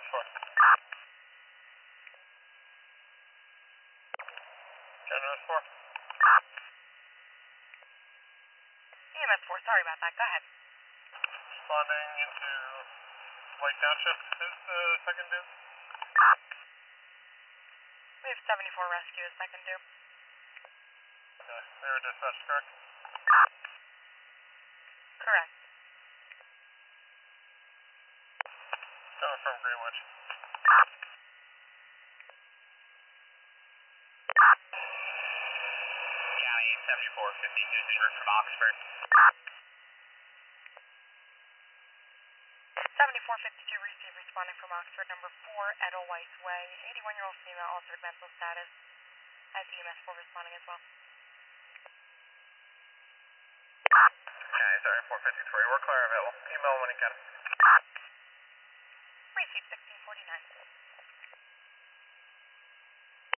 4. General 4. EMS 4, sorry about that. Go ahead. Responding into White Township. Who's the second dude? We have 74 rescue, second due. Okay. They were dispatched, correct? Correct. Coming from Greenwich. County 7452 en route from Oxford. 7452 received responding from Oxford, number 4, Edelweiss Way. 81-year-old female, altered mental status. Has EMS 4 responding as well. County 7453, we're clear available. Email when you can. Received 1649.